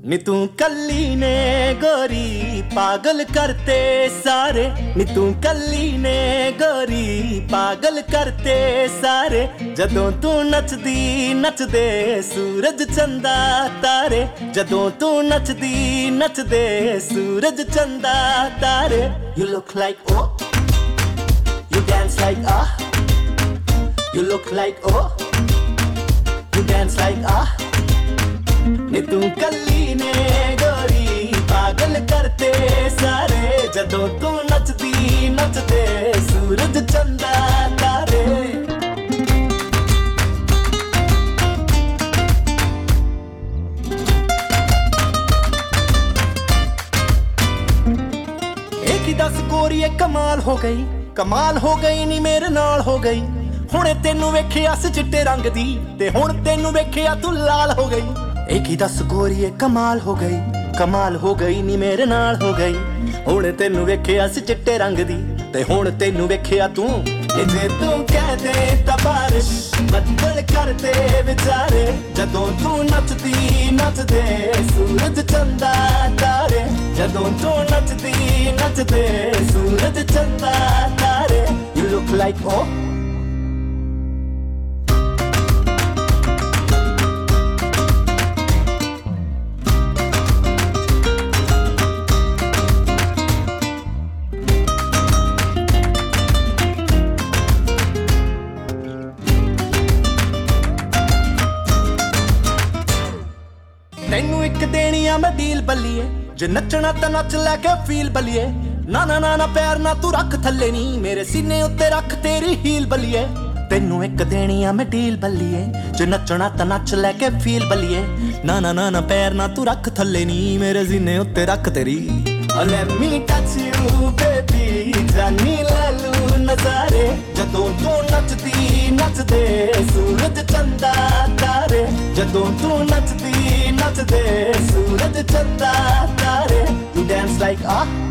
नी तू कल्ली ने गोरी पागल करते सारे, नी तू कल्ली ने गोरी पागल करते सारे। जदों तू नचदी नचदे सूरज चंदा तारे, जदों तू नचदी नचदे सूरज चंदा तारे। You look like oh, you dance like ah, you look like oh, you dance like ah। नी तू कल्ली ने गोरी पागल करते सारे, जदों तू नचदी नचदे सूरज चंदा तारे। एक ही दस गोरीए कमाल हो गई, कमाल हो गई नी मेरे नाल हो गई। हुणे तेनू वेखिया सी चिट्टे रंग दी, ते हुण तेनू वेखिया तू लाल हो गई। एक ही दस गोरीए कमाल हो गई, कमाल हो गई नी मेरे नाल हो गई। हुण तेनू वेखिया सी चिट्टे रंग दी, ते हुण तेनू वेखिया तू। जे तू कह दे तां बारिश बदल करते विचारे, जदों तू नचदी नचदे सूरज चंदा तारे, जदों तू नचदी नचदे सूरज चंदा तारे। You look like oh, ਤੈਨੂੰ ਇੱਕ ਦੇਣੀ ਆ ਮੈਂ ਡੀਲ ਬੱਲੀਏ, ਜੇ ਨੱਚਣਾ ਤਾਂ ਨੱਚ ਲੈ ਕੇ ਫੀਲ ਬੱਲੀਏ। ਨਾ ਨਾ ਨਾ ਨਾ ਪੈਰ ਨਾ ਤੂੰ ਰੱਖ ਥੱਲੇ ਨੀ, ਮੇਰੇ ਸੀਨੇ ਉੱਤੇ ਰੱਖ ਤੇਰੀ ਹੀਲ ਬੱਲੀਏ। ਤੈਨੂੰ ਇੱਕ ਦੇਣੀ ਆ ਮੈਂ ਡੀਲ ਬੱਲੀਏ, ਜੇ ਨੱਚਣਾ ਤਾਂ ਨੱਚ ਲੈ ਕੇ ਫੀਲ ਬੱਲੀਏ। ਨਾ ਨਾ ਨਾ ਨਾ ਪੈਰ ਨਾ ਤੂੰ ਰੱਖ ਥੱਲੇ ਨੀ, ਮੇਰੇ ਸੀਨੇ ਉੱਤੇ ਰੱਖ ਤੇਰੀ। Let me touch you baby, ਜਾਨੀ ਲੈ ਲੂ ਨਜ਼ਾਰੇ, ਜਦੋਂ ਤੂੰ ਨੱਚਦੀ ਨੱਚਦੇ ਸੂਰਜ ਚੰਦਾ ਤਾਰੇ, ਜਦੋਂ ਤੂੰ ਨੱਚਦੀ ਨੱਚਦੇ ਸੂਰਜ ਚੰਦਾ ਤਾਰੇ। You dance like ah,